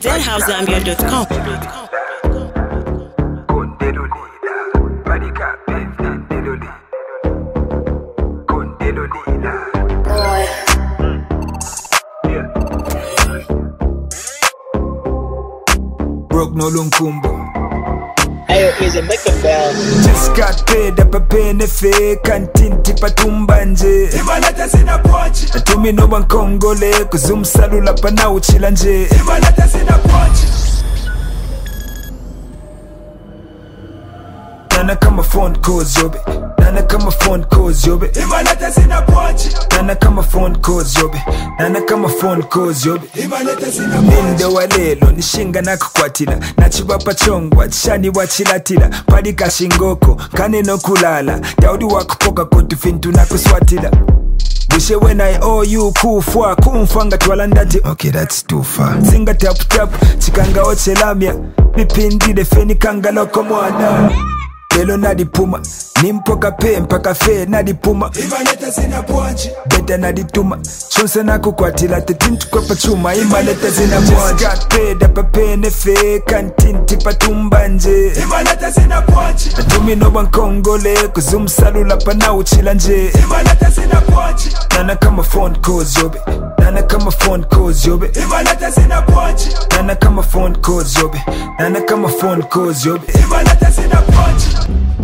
ZHouseZambia.com. Broke no lunkumbo. Ayo is a make a bell. Just got paid up a penny fake canteen tipa tumbanje. Imaleta sina pochi. Atumi no bankongole kuzum salula pana uchila nje. Imaleta sina pochi. Nana kama phone calls yobe. Nana kama phone calls yobe. Imaleta sina pochi. Nana kama phone calls yobe. Nana kama phone calls yobe. Imaleta sina pochi. Ninde walelo nishinga nakukwatila nachibapa chongwa chani wachilatila padika shingoko kane no kulala daudi wakupoka kotu fintu nakuswatila Bushe when I owe you kufwa kumfanga twalandati. Okay, that's too far. Singa tap tap chikanga ochelamia bipindi defeni kanga loko mwana lelo nadipuma nimpoka pe mpaka fe nadipuma. Imaleta sina pochi. Beta nadituma chonse nakukwatila tetintu kwa pachuma. Imaleta sina pochi. Got paid up a penny fake canteen tipa tumbanje. Imaleta sina pochi. Atumi no bankongole kuzum salula pana uchila nje. Imaleta sina pochi. Nana kama phone calls yobe. Nana kama phone calls yobe. Imaleta sina pochi. Nana kama phone calls yobe. Nana kama phone calls yobe. Imaleta sina pochi.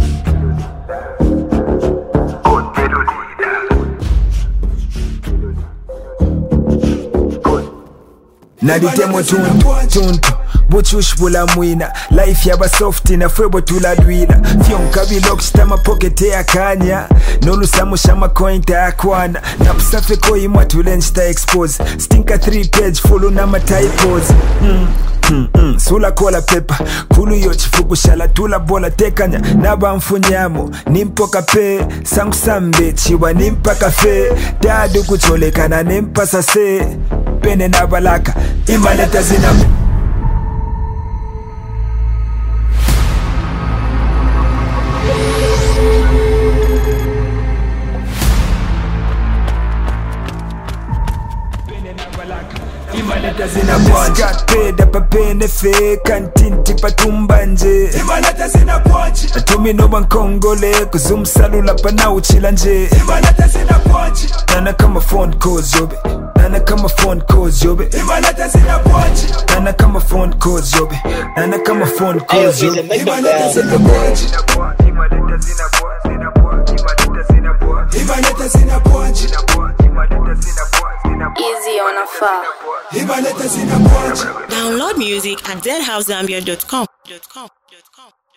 Naditemo tuntu buchush bula mwina life yaba softi na fwebo tuladwila fyonka bilok stama pocket ya kanya nolu samu shama coin ta akwana na psafe koi matulench ta expose stinka 3 page full na matypos sula kola pepa kulu yo chifuku shala tula bola tekanya naba mfunyamo nimpoka pe sangu sambe chiwa nimpa kafe dadu kucholekana nimpa sase pene na balaka. Imaleta zina Imaleta zina pochi. Got paid up a penny fake canteen tipa tumbanje. Imaleta sina pochi. Atumi no bankongole kuzum salula pana uchila nje. Imaleta sina pochi. Nana kama phone calls yobe. Nana kama phone calls yobe. Imaleta sina pochi. Nana kama phone calls yobe. Nana kama phone Ayo calls is a yobe. make a Imaleta bell. sina pochi. Imaleta sina pochi. Easy on a far. Imaleta sina pochi. Download music at ZHouseZambia.com.